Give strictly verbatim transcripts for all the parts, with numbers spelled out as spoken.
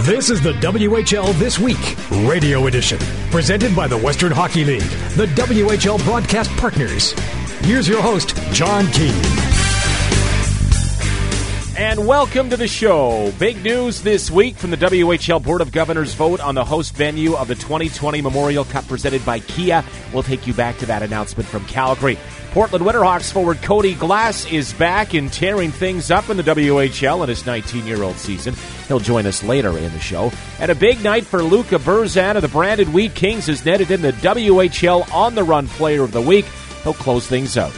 This is the W H L This Week, Radio Edition, presented by the Western Hockey League, the W H L broadcast partners. Here's your host, John Keane. And welcome to the show. Big news this week from the W H L Board of Governors vote on the host venue of the twenty twenty Memorial Cup presented by Kia. We'll take you back to that announcement from Calgary. Portland Winterhawks forward Cody Glass is back and tearing things up in the W H L in his nineteen-year-old season. He'll join us later in the show. And a big night for Luca Burzan of the Brandon Wheat Kings has netted in the W H L On-the-Run Player of the Week. He'll close things out.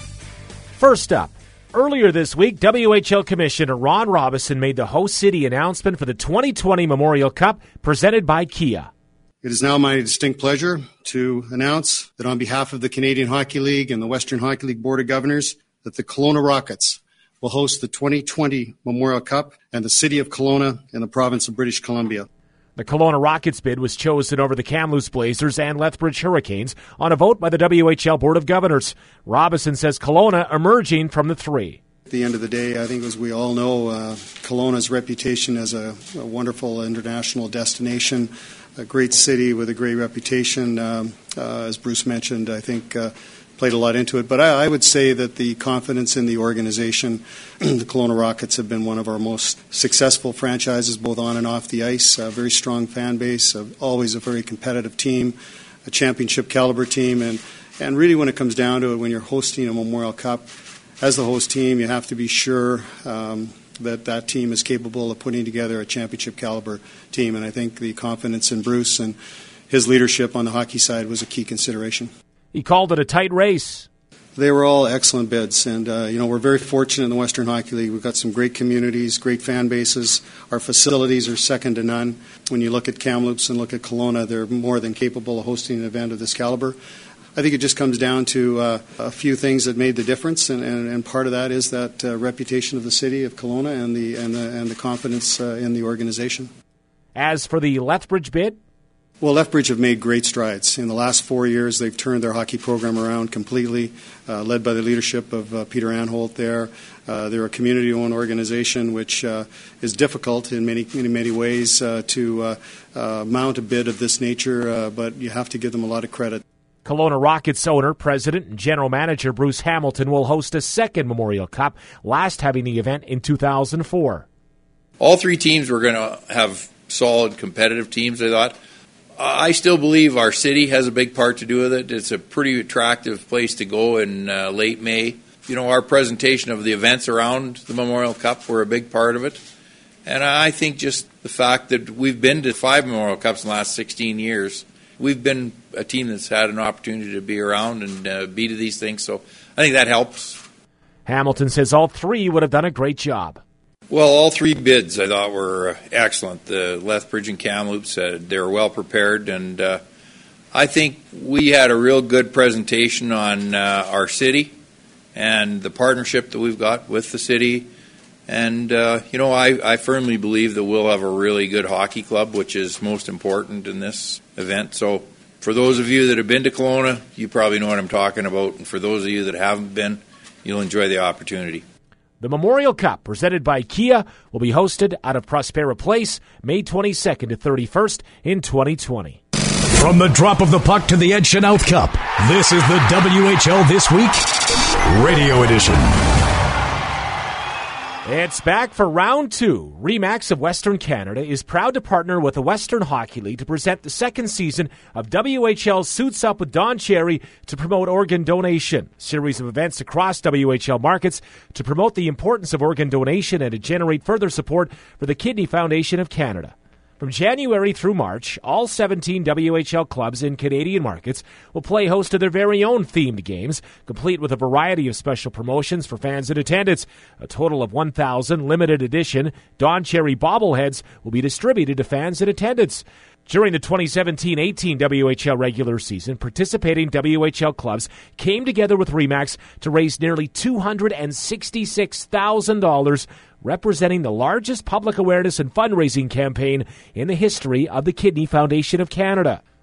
First up, earlier this week, W H L Commissioner Ron Robison made the host city announcement for the twenty twenty Memorial Cup presented by Kia. It is now my distinct pleasure to announce that on behalf of the Canadian Hockey League and the Western Hockey League Board of Governors, that the Kelowna Rockets will host the twenty twenty Memorial Cup and the city of Kelowna in the province of British Columbia. The Kelowna Rockets bid was chosen over the Kamloops Blazers and Lethbridge Hurricanes on a vote by the W H L Board of Governors. Robison says Kelowna emerging from the three. At the end of the day, I think as we all know, uh, Kelowna's reputation as a, a wonderful international destination, a great city with a great reputation, um, uh, as Bruce mentioned, I think uh, played a lot into it. But I, I would say that the confidence in the organization, the Kelowna Rockets have been one of our most successful franchises, both on and off the ice. A very strong fan base, uh, always a very competitive team, a championship caliber team. And, and really when it comes down to it, when you're hosting a Memorial Cup, as the host team, you have to be sure um, that that team is capable of putting together a championship caliber team. And I think the confidence in Bruce and his leadership on the hockey side was a key consideration. He called it a tight race. They were all excellent bids. And, uh, you know, we're very fortunate in the Western Hockey League. We've got some great communities, great fan bases. Our facilities are second to none. When you look at Kamloops and look at Kelowna, they're more than capable of hosting an event of this caliber. I think it just comes down to uh, a few things that made the difference, and, and, and part of that is that uh, reputation of the city of Kelowna and the and the, and the confidence uh, in the organization. As for the Lethbridge bid? Well, Lethbridge have made great strides. In the last four years, they've turned their hockey program around completely, uh, led by the leadership of uh, Peter Anholt there. Uh, they're a community-owned organization, which uh, is difficult in many, many, many ways uh, to uh, uh, mount a bid of this nature, uh, but you have to give them a lot of credit. Kelowna Rockets owner, president, and general manager Bruce Hamilton will host a second Memorial Cup, last having the event in two thousand four. All three teams were going to have solid competitive teams, I thought. I still believe our city has a big part to do with it. It's a pretty attractive place to go in uh, late May. You know, our presentation of the events around the Memorial Cup were a big part of it. And I think just the fact that we've been to five Memorial Cups in the last sixteen years, we've been a team that's had an opportunity to be around and uh, be to these things, so I think that helps. Hamilton says all three would have done a great job. Well, all three bids I thought were uh, excellent. The Lethbridge and Kamloops, uh, they were well prepared, and uh, I think we had a real good presentation on uh, our city and the partnership that we've got with the city. And, uh, you know, I, I firmly believe that we'll have a really good hockey club, which is most important in this event. So for those of you that have been to Kelowna, you probably know what I'm talking about. And for those of you that haven't been, you'll enjoy the opportunity. The Memorial Cup, presented by Kia, will be hosted out of Prospera Place, May twenty-second to thirty-first in twenty twenty. From the drop of the puck to the Ed Chenault Cup, this is the W H L This Week, Radio Edition. It's back for round two. RE/MAX of Western Canada is proud to partner with the Western Hockey League to present the second season of W H L Suits Up with Don Cherry to promote organ donation. A series of events across W H L markets to promote the importance of organ donation and to generate further support for the Kidney Foundation of Canada. From January through March, all seventeen W H L clubs in Canadian markets will play host to their very own themed games, complete with a variety of special promotions for fans in attendance. A total of one thousand limited edition Don Cherry bobbleheads will be distributed to fans in attendance. During the twenty seventeen eighteen W H L regular season, participating W H L clubs came together with RE/MAX to raise nearly two hundred sixty-six thousand dollars, representing the largest public awareness and fundraising campaign in the history of the Kidney Foundation of Canada.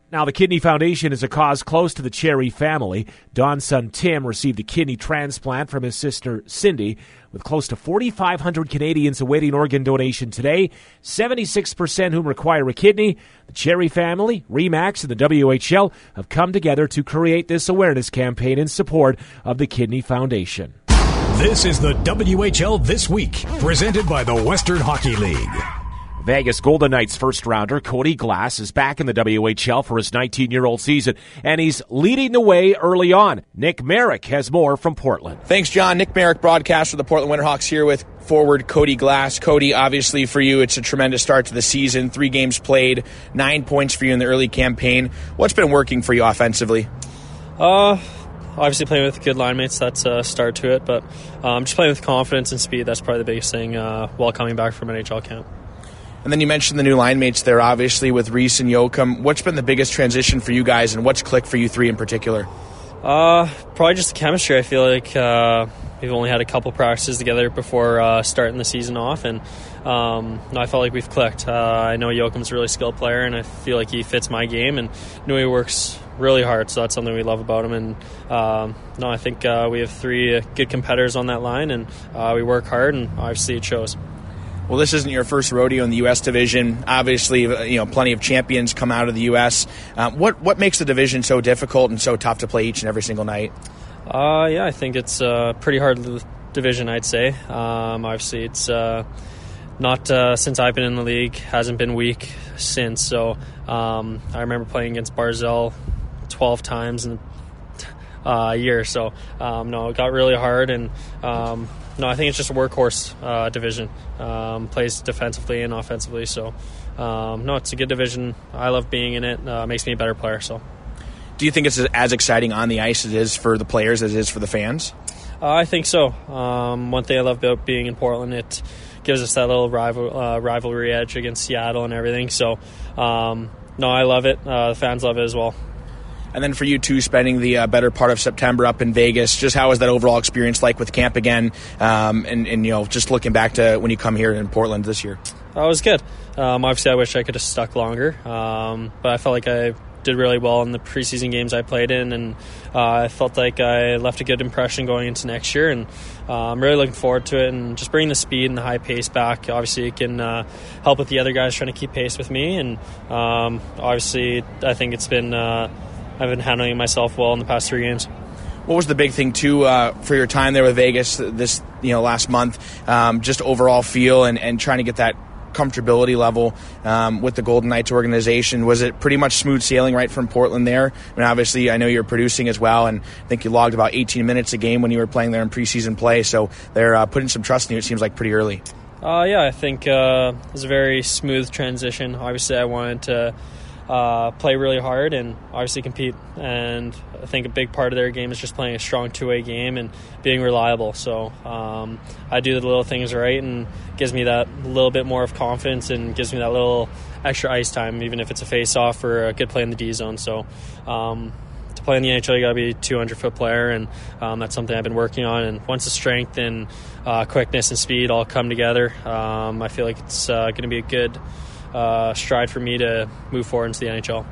Now, the Kidney Foundation is a cause close to the Cherry family. Don's son Tim received a kidney transplant from his sister Cindy. With close to forty-five hundred Canadians awaiting organ donation today, seventy-six percent whom require a kidney, the Cherry family, RE/MAX, and the W H L have come together to create this awareness campaign in support of the Kidney Foundation. This is the W H L This Week, presented by the Western Hockey League. Vegas Golden Knights first-rounder Cody Glass is back in the W H L for his nineteen-year-old season, and he's leading the way early on. Nick Merrick has more from Portland. Thanks, John. Nick Merrick, broadcaster of the Portland Winterhawks, here with forward Cody Glass. Cody, obviously for you, it's a tremendous start to the season. Three games played, nine points for you in the early campaign. What's been working for you offensively? Uh... Obviously playing with good line mates, that's a start to it, but um, just playing with confidence and speed, that's probably the biggest thing uh, while coming back from N H L camp. And then you mentioned the new line mates there, obviously, with Reese and Joachim. What's been the biggest transition for you guys, and what's clicked for you three in particular? Uh, probably just the chemistry. I feel like uh, we've only had a couple practices together before uh, starting the season off, and um, no, I felt like we've clicked. Uh, I know Joachim's a really skilled player, and I feel like he fits my game, and I know he works really hard, so that's something we love about him. And um, no, I think uh, we have three uh, good competitors on that line, and uh, we work hard, and obviously it shows. Well, this isn't your first rodeo in the U S division. Obviously, you know, plenty of champions come out of the U S. Um, what what makes the division so difficult and so tough to play each and every single night? Uh, yeah, I think it's a pretty hard division, I'd say. Um, obviously, it's uh, not uh, since I've been in the league, hasn't been weak since. So um, I remember playing against Barzell twelve times in uh, a year. So um, no, it got really hard, and um, no, I think it's just a workhorse uh, division. Um, plays defensively and offensively. So um, no, it's a good division. I love being in it. Uh, makes me a better player. So. Do you think it's as exciting on the ice as it is for the players as it is for the fans? Uh, I think so. Um, one thing I love about being in Portland, it gives us that little rival, uh, rivalry edge against Seattle and everything. So, um, no, I love it. Uh, the fans love it as well. And then for you two, spending the uh, better part of September up in Vegas, just how was that overall experience like with camp again? Um, and, and, you know, just looking back to when you come here in Portland this year. Uh, it was good. Um, obviously, I wish I could have stuck longer, um, but I felt like I did really well in the preseason games I played in, and uh, I felt like I left a good impression going into next year, and uh, I'm really looking forward to it, and just bringing the speed and the high pace back. Obviously, it can uh, help with the other guys trying to keep pace with me, and um, obviously, I think it's been uh, I've been handling myself well in the past three games. What was the big thing, too, uh, for your time there with Vegas this you know last month, um, just overall feel and, and trying to get that comfortability level um, with the Golden Knights organization? Was it pretty much smooth sailing right from Portland there? I mean, obviously, I know you're producing as well, and I think you logged about eighteen minutes a game when you were playing there in preseason play, so they're uh, putting some trust in you, it seems like, pretty early. Uh, yeah, I think uh, it was a very smooth transition. Obviously, I wanted to uh, play really hard and obviously compete, and I think a big part of their game is just playing a strong two-way game and being reliable. So um, I do the little things right, and gives me that little bit more of confidence and gives me that little extra ice time, even if it's a face-off or a good play in the D zone. So um, to play in the N H L, you got to be a two hundred foot player, and um, that's something I've been working on. And once the strength and uh, quickness and speed all come together, um, I feel like it's uh, going to be a good uh, stride for me to move forward into the N H L.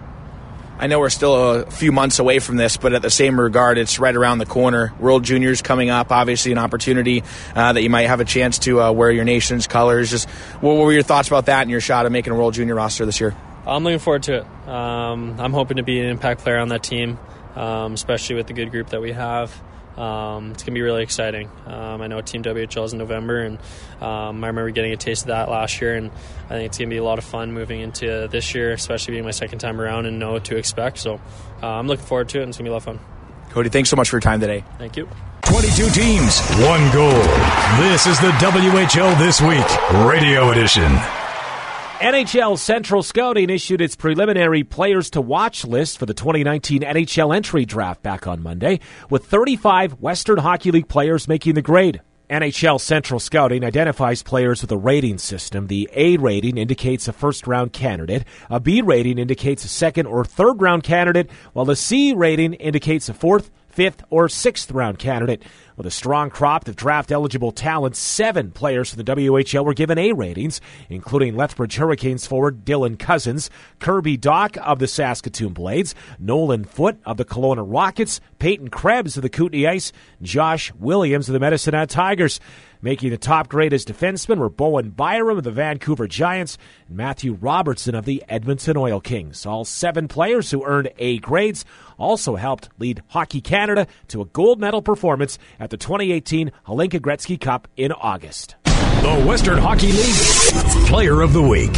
I know we're still a few months away from this, but at the same regard, it's right around the corner. World Juniors coming up, obviously an opportunity uh, that you might have a chance to uh, wear your nation's colors. Just what were your thoughts about that and your shot at making a World Junior roster this year? I'm looking forward to it. Um, I'm hoping to be an impact player on that team, um, especially with the good group that we have. Um, it's going to be really exciting. Um, I know Team W H L is in November, and um, I remember getting a taste of that last year, and I think it's going to be a lot of fun moving into this year, especially being my second time around and know what to expect. So uh, I'm looking forward to it, and it's going to be a lot of fun. Cody, thanks so much for your time today. Thank you. twenty-two teams, one goal. This is the W H L This Week Radio Edition. N H L Central Scouting issued its preliminary players-to-watch list for the twenty nineteen N H L entry draft back on Monday, with thirty-five Western Hockey League players making the grade. N H L Central Scouting identifies players with a rating system. The A rating indicates a first-round candidate, a B rating indicates a second or third-round candidate, while the C rating indicates a fourth, fifth or sixth round candidate. With a strong crop of draft-eligible talent, seven players from the W H L were given A ratings, including Lethbridge Hurricanes forward Dylan Cousins, Kirby Dock of the Saskatoon Blades, Nolan Foote of the Kelowna Rockets, Peyton Krebs of the Kootenay Ice, Josh Williams of the Medicine Hat Tigers. Making the top grade as defensemen were Bowen Byram of the Vancouver Giants and Matthew Robertson of the Edmonton Oil Kings. All seven players who earned A grades also helped lead Hockey Canada to a gold medal performance at the twenty eighteen Hlinka Gretzky Cup in August. The Western Hockey League Player of the Week.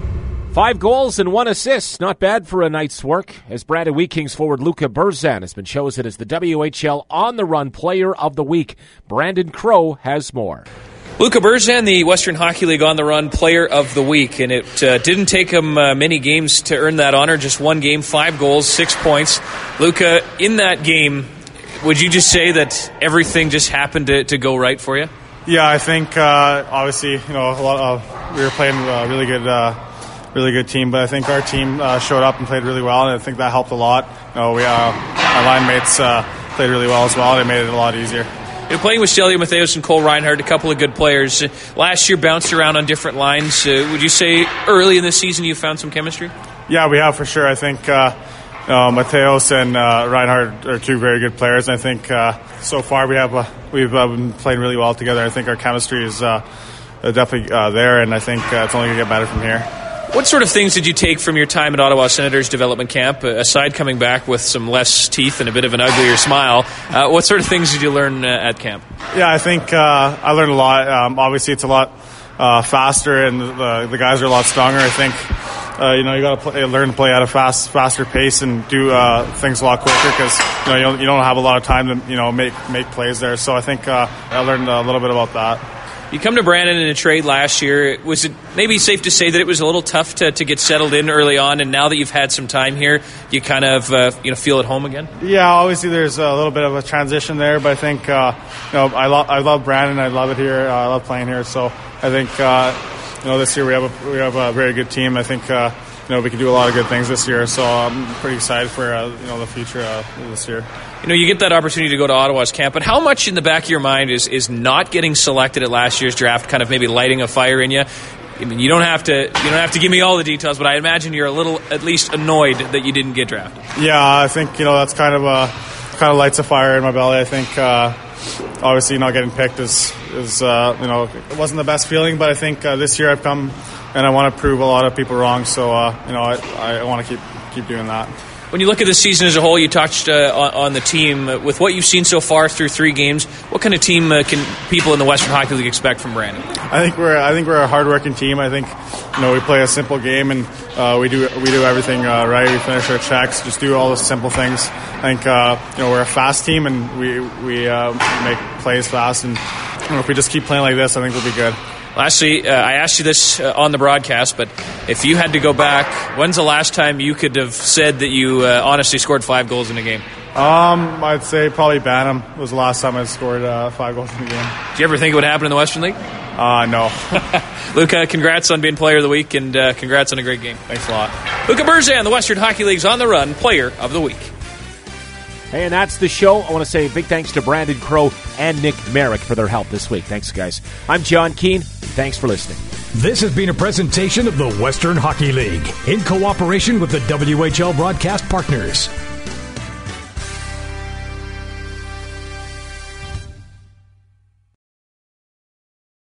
Five goals and one assist. Not bad for a night's work, as Brandon Wheat Kings forward Luca Burzan has been chosen as the W H L On-the-Run Player of the Week. Brandon Crow has more. Luca Burzan, the Western Hockey League On-the-Run Player of the Week, and it uh, didn't take him uh, many games to earn that honor. Just one game, five goals, six points. Luca, in that game, would you just say that everything just happened to, to go right for you? Yeah, I think uh, obviously, you know, a lot of, we were playing a really good uh, really good team, but I think our team uh, showed up and played really well, and I think that helped a lot. You know, we, uh, our line mates uh, played really well as well, and it made it a lot easier. You're playing with Stelio Mattheos and Cole Reinhardt, a couple of good players. Last year bounced around on different lines. Uh, would you say early in the season you found some chemistry? Yeah, we have for sure. I think uh, uh, Mattheos and uh, Reinhardt are two very good players, and I think uh, so far we have uh, we've uh, been playing really well together. I think our chemistry is uh, definitely uh, there, and I think uh, it's only going to get better from here. What sort of things did you take from your time at Ottawa Senators development camp, uh, aside coming back with some less teeth and a bit of an uglier smile? Uh, what sort of things did you learn uh, at camp? Yeah, I think uh, I learned a lot. Um, obviously, it's a lot uh, faster, and the, the guys are a lot stronger. I think uh, you know you got to learn to play at a fast, faster pace and do uh, things a lot quicker because you know you don't, you don't have a lot of time to you know make make plays there. So I think uh, I learned a little bit about that. You come to Brandon in a trade last year. Was it maybe safe to say that it was a little tough to, to get settled in early on, and now that you've had some time here, you kind of uh, you know feel at home again? Yeah, obviously there's a little bit of a transition there, but I think uh, you know I love I love Brandon. I love it here. Uh, I love playing here. So I think uh, you know this year we have a we have a very good team. I think uh, you know we can do a lot of good things this year. So I'm pretty excited for uh, you know the future uh, this year. You know, you get that opportunity to go to Ottawa's camp, but how much in the back of your mind is, is not getting selected at last year's draft kind of maybe lighting a fire in you? I mean, you don't have to you don't have to give me all the details, but I imagine you're a little at least annoyed that you didn't get drafted. Yeah, I think you know that's kind of a kind of lights a fire in my belly. I think uh, obviously not getting picked is is uh, you know it wasn't the best feeling, but I think uh, this year I've come and I want to prove a lot of people wrong. So uh, you know I, I want to keep keep doing that. When you look at the season as a whole, you touched uh, on, on the team. With what you've seen so far through three games, what kind of team uh, can people in the Western Hockey League expect from Brandon? I think we're I think we're a hardworking team. I think you know we play a simple game and uh, we do we do everything uh, right. We finish our checks, just do all the simple things. I think uh, you know we're a fast team and we we uh, make plays fast. And you know, if we just keep playing like this, I think we'll be good. Lastly, uh, I asked you this uh, on the broadcast, but if you had to go back, when's the last time you could have said that you uh, honestly scored five goals in a game? Um, I'd say probably Bantam was the last time I scored uh, five goals in a game. Did you ever think it would happen in the Western League? Uh, no. Luca, congrats on being Player of the Week, and uh, congrats on a great game. Thanks a lot. Luca Burzan, the Western Hockey League's On the Run Player of the Week. Hey, and that's the show. I want to say big thanks to Brandon Crow and Nick Merrick for their help this week. Thanks, guys. I'm John Keane. Thanks for listening. This has been a presentation of the Western Hockey League in cooperation with the W H L broadcast partners.